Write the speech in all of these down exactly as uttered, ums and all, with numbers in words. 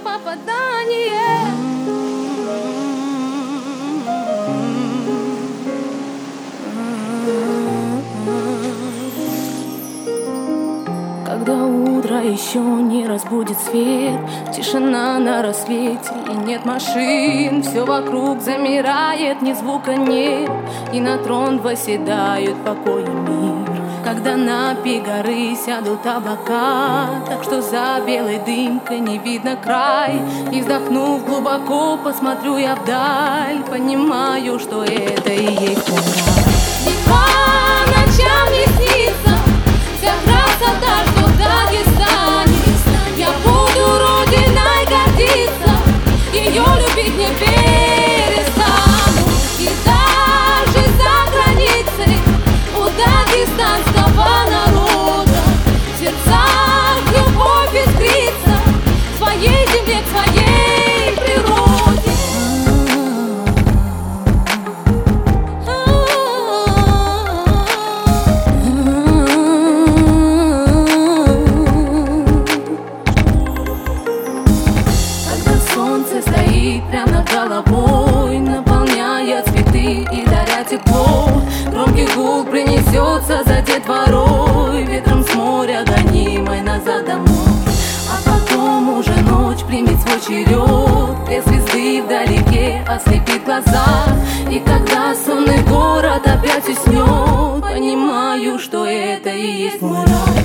попадание. Когда утро еще не разбудит свет, тишина на рассвете и нет машин, все вокруг замирает, ни звука нет, и на трон восседают покой и мир. Когда на пик горы сядут облака, так что за белой дымкой не видно край, и вздохнув глубоко, посмотрю я вдаль, понимаю, что это и есть мой рай. По ночам не снится вся красота, что в Дагестане. Я буду родиной гордиться, ее любить не перестану. И даже за границей у дагестанского народа в сердцах любовь искрится к своей земле, к своей природе. Солнце стоит прямо над головой, наполняя цветы и даря тепло. Громкий гул принесется за детворой, ветром с моря гонимой назад домой. А потом уже ночь примет свой черед, две звезды вдалеке ослепит глаза. И когда сонный город опять уснет, понимаю, что это и есть мой рай.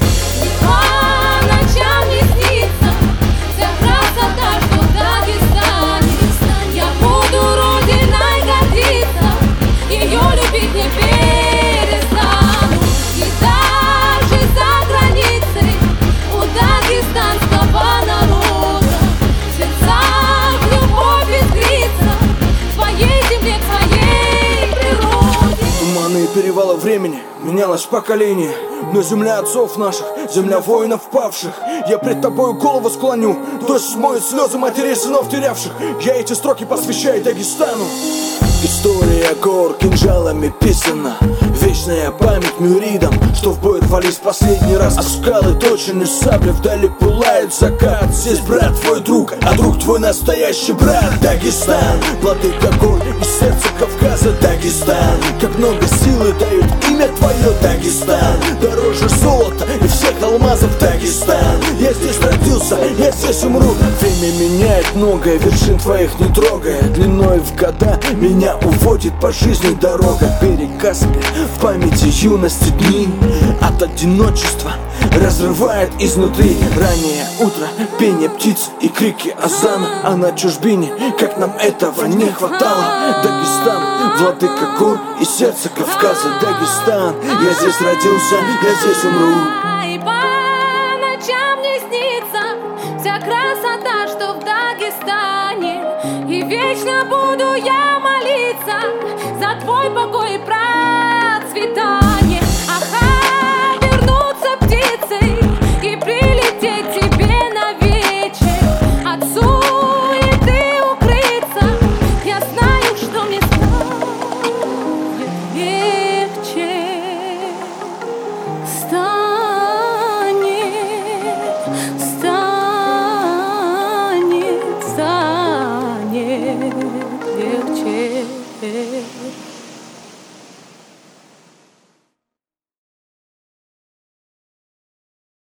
По ночам не снится вся красота, что в Дагестане. Я буду родиной гордиться, ее любить не перестану. И даже за границей у дагестанского народа в сердцах любовь искрится к своей земле, к своей природе. Туманы перевала времени, менялось поколение, но земля отцов наших, земля воинов павших. Я пред тобою голову склоню, дождь смоет слезы матерей сынов терявших. Я эти строки посвящаю Дагестану. История гор кинжалами писана, вечная память мюридам, что в бой рвались последний раз. А скалы точены сабли, вдали пылает закат. Здесь брат твой друг, а друг твой настоящий брат. Дагестан, владыка гор и сердце Кавказа. Дагестан, как много силы дают имя твое. Дагестан, дороже золота и всех алмазов. Дагестан, я здесь родился, я здесь умру. Время меняет многое, вершин твоих не трогая. Длиной в года меня уводит по жизни дорога. Берег Каспия, в памяти юности дни от одиночества разрывает изнутри. Раннее утро, пение птиц и крики азана. А на чужбине, как нам этого не хватало. Дагестан, владыка гор и сердце Кавказа. Дагестан, я здесь родился, я здесь умру. И по ночам не снится вся красота, что в Дагестане. И вечно буду я молиться за твой покой и процветание. Ага, вернуться птицей и прилететь тебе на вечер. От суеты укрыться, я знаю, что мне станет легче. Станет, станет, станет легче.